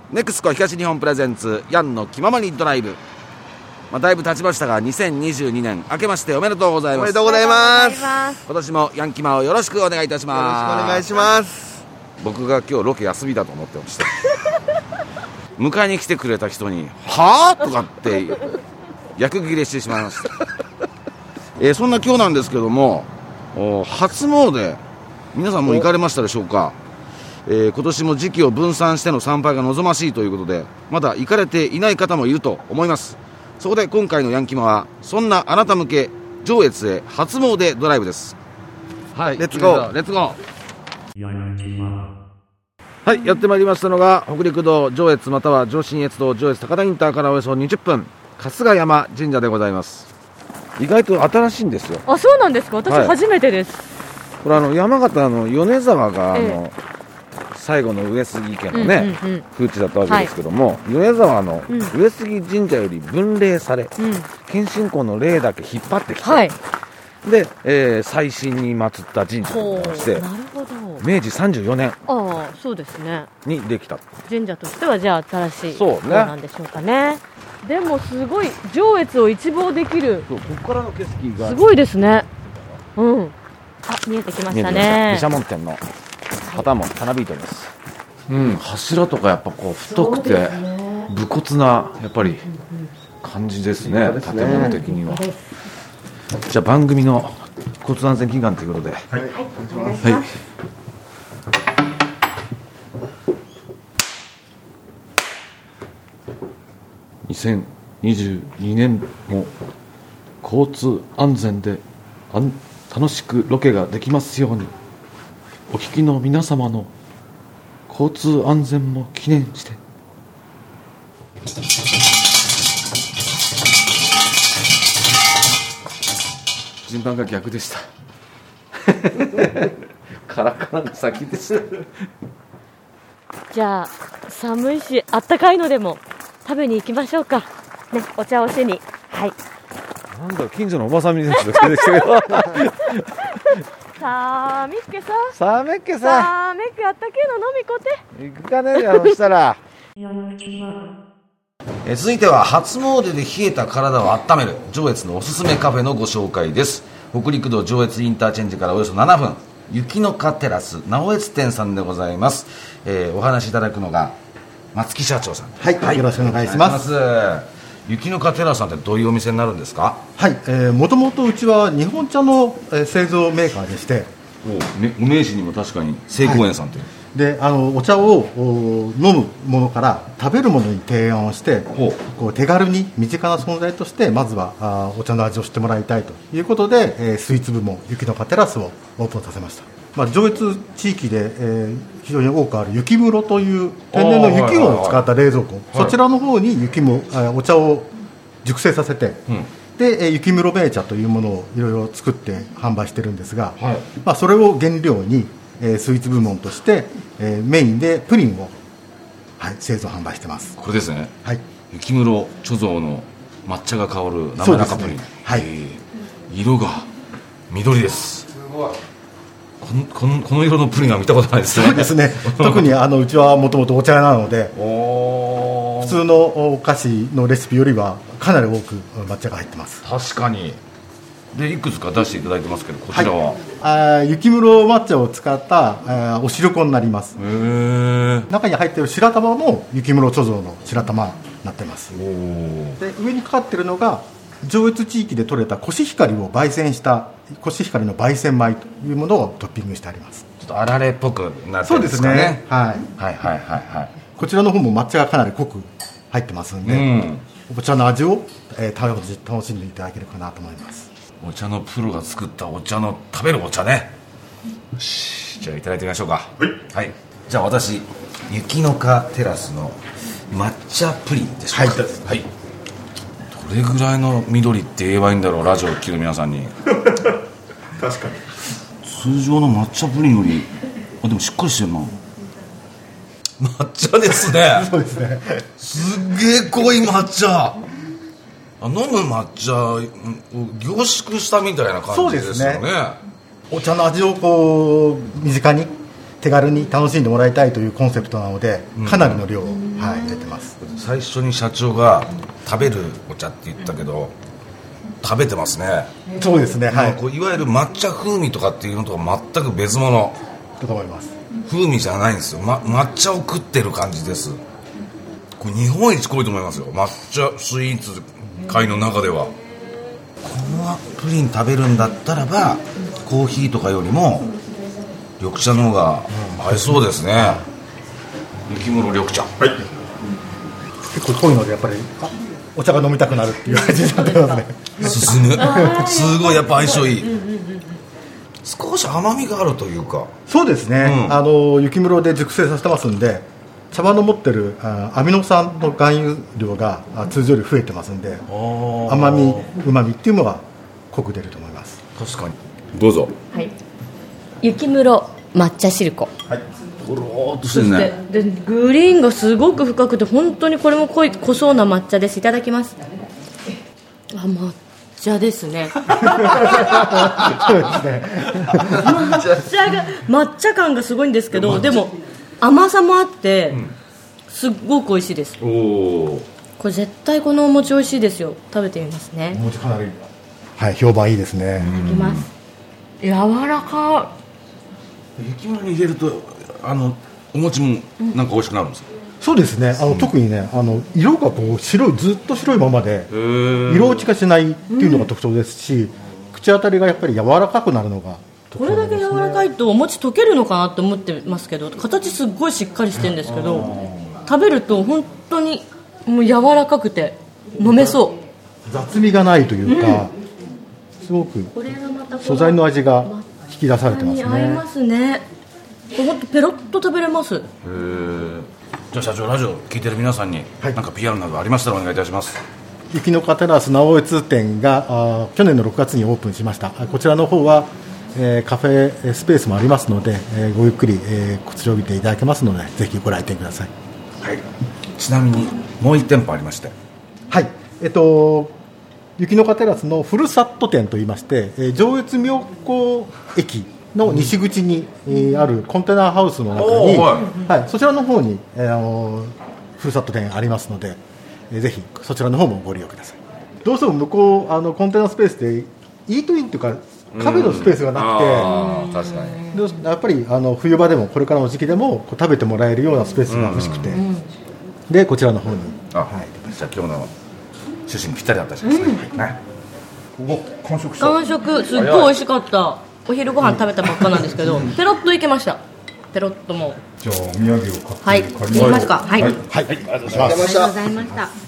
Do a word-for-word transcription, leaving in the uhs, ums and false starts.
ネクスコ東日本プレゼンツヤンの気ままにドライブ、まあ、だいぶ経ちましたがにせんにじゅうにねん明けましておめでとうございます。 おめでとうございます。 今年もヤンキマをよろしくお願いいたします。 よろしくお願いします。 僕が今日ロケ休みだと思ってました迎えに来てくれた人にはぁとかって逆ギレしてしまいました、えー、そんな今日なんですけども、初詣皆さんも行かれましたでしょうか。えー、今年も時期を分散しての参拝が望ましいということで、まだ行かれていない方もいると思います。そこで今回のヤンキマはそんなあなた向け上越へ初詣ドライブです。はい、 レッツゴーレッツゴー。ヤンキマ、はい、やってまいりましたのが北陸道上越または上信越道上越高田インターからおよそにじゅっぷん、春日山神社でございます。意外と新しいんですよ。 あ、そうなんですか。私初めてです、はい、 これあの山形の米沢があの、ええ、最後の上杉家のね、うんうんうん、空地だったわけですけども、はい、米沢の上杉神社より分霊され、うん、謙信公の霊だけ引っ張ってきて、はい、で、えー、最新に祀った神社として、なるほど、明治さんじゅうよねん、ああ、そうですね、にできた神社としてはじゃあ新しいそうなんでしょうかね。でもすごい上越を一望できる、 そう、ここからの景色がすごいですね。うん、あ、見えてきましたね。 毘沙門天の旗もたなびいております、はい、うん、柱とかやっぱこう太くて、ね、武骨なやっぱり感じですね、建物的には。じゃあ番組の交通安全祈願ということで、はい、はいはい、にせんにじゅうにねんも交通安全であん楽しくロケができますように、お聞きの皆様の交通安全も記念して。順番が逆でしたカラカラが先でしたじゃあ寒いしあったかいのでも食べに行きましょうかね、お茶をしに。はい、 なんだ近所のおばさんみたいな人が出てきたけどさみっけささめっけささめっけあったけえの飲みこて行くかね。じゃあそしたらえ続いては初詣で冷えた体を温める上越のおすすめカフェのご紹介です。北陸道上越インターチェンジからおよそななふん、雪の華テラス直越店さんでございます。えー、お話しいただくのが松木社長さん。 はい、はい、よろしくお願いします。 雪の華テラスさんってどういうお店になるんですか。 はい、えー、もともとうちは日本茶の、えー、製造メーカーでして、 お、ね、お名刺にも確かに聖光園さんという、はい、 であのお茶を飲むものから食べるものに提案をして、こう手軽に身近な存在としてまずはあお茶の味を知ってもらいたいということで、えー、スイーツ部門雪の華テラスをオープンさせました。まあ、上越地域で、えー、非常に多くある雪室という天然の雪を使った冷蔵庫、はいはいはい、そちらの方に雪もお茶を熟成させて、うん、で、えー、雪室銘茶というものをいろいろ作って販売してるんですが、はい、まあ、それを原料に、えー、スイーツ部門として、えー、メインでプリンを、はい、製造販売してます。 これですね、 はい、 雪室貯蔵の抹茶が香る滑らかプリン、ね、 はい、 えー、色が緑です。すごい。この、この、この色のプリンは見たことないですね。 そうですね特にあのうちはもともとお茶屋なのでお普通のお菓子のレシピよりはかなり多く抹茶が入ってます。 確かに。でいくつか出していただいてますけど、こちらは、 はい、あ雪室抹茶を使ったお汁粉になります。へ中に入っている白玉も雪室貯蔵の白玉になってます。おで上にかかっているのが上越地域で採れたコシヒカリを焙煎したコシヒカリの焙煎米というものをトッピングしてあります。 ちょっとあられっぽくなってるんですかね。そうですね、 はい、 はいはいはいはい。 こちらの方も抹茶がかなり濃く入ってますんで、うん、お茶の味を、えー、楽しんでいただけるかなと思います。 お茶のプロが作ったお茶の食べるお茶ね。よし、じゃあいただいてみましょうか。はい、はい、じゃあ私雪の華テラスの抹茶プリンでしょうか。はい、はい、どれぐらいの緑って言えばいいんだろう、ラジオを聴く皆さんに確かに通常の抹茶プリンよりあでもしっかりしてるな。抹茶ですねそうですね、 すっげえ濃い抹茶。あ飲む抹茶を凝縮したみたいな感じですよね。そうですね、 お茶の味をこう身近に手軽に楽しんでもらいたいというコンセプトなので、かなりの量を、はい、入れてます。 最初に社長が食べるお茶って言ったけど、食べてますね。 そうですね、はい、 こういわゆる抹茶風味とかっていうのとは全く別物だと思います。 風味じゃないんですよ、ま、抹茶を食ってる感じです。これ日本一濃いと思いますよ、抹茶スイーツ界の中では。このプリン食べるんだったらばコーヒーとかよりも緑茶の方が合いそうですね。雪室緑茶、はい、 結構濃いのでやっぱりお茶が飲みたくなるっていう味になってますね。 進むすごいやっぱ相性いい。少し甘みがあるというか。 そうですね、うん、あの雪室で熟成させてますんで、茶葉の持ってるあアミノ酸の含有量が通常より増えてますんで、甘みうまみっていうのが濃く出ると思います。 確かに。どうぞ。 はい、雪室抹茶シルコ、はい、 とろーっとしてるね。 でグリーンがすごく深くて本当にこれも濃い濃そうな抹茶です。いただきます。あ、抹茶ですね。抹茶が抹茶感がすごいんですけど、でも甘さもあってすっごく美味しいです。おこれ絶対このお餅美味しいですよ。食べてみますね。 お餅かなり、はい、評判いいですね。 いただきます。柔らかい。雪室に入れるとあのお餅もなんか美味しくなるんですか？ そうですね、あの、うん、特にね、あの色がこう白い、ずっと白いままで色落ちがしないっていうのが特徴ですし、うん、口当たりがやっぱり柔らかくなるのが特徴ですね。 これだけ柔らかいとお餅溶けるのかなと思ってますけど、形すっごいしっかりしてるんですけど、食べると本当にもう柔らかくて飲めそう。 雑味がないというか、うん、すごく素材の味が引き出されてますね。 合いますね。これ本当ペロッと食べれます。へー。じゃあ社長、ラジオ聞いてる皆さんに何か ピーアール などありましたらお願いいたします。 雪のテラス直江津店があ去年のろくがつにオープンしました。こちらの方は、えー、カフェスペースもありますので、えー、ごゆっくり、えー、こちらを見ていただけますのでぜひご来店ください。 はい、ちなみにもういち店舗ありまして、 はい、えっと雪のテラスのフルサット店といいまして、えー、上越妙高駅の西口に、うんえー、あるコンテナハウスの中に、はいはい、そちらの方に、えー、あのフルサット店ありますので、えー、ぜひそちらの方もご利用ください。どうしても向こうあのコンテナスペースでイートインというかカフェのスペースがなくて、 うん、確かにやっぱりあの冬場でもこれからの時期でもこう食べてもらえるようなスペースが欲しくて、うん、でこちらの方に、 あ、はい、じゃあ今日の趣旨にぴったりだったじゃないですか、うんね、お完食した。 完食すっごい美味しかった。お昼ご飯食べたばっかなんですけど、ペロッといけました。ペロッとも。 じゃあお土産を買って、 はい、行きますか。はい、はい、 はい、ありがとうございました。 ありがとうございました。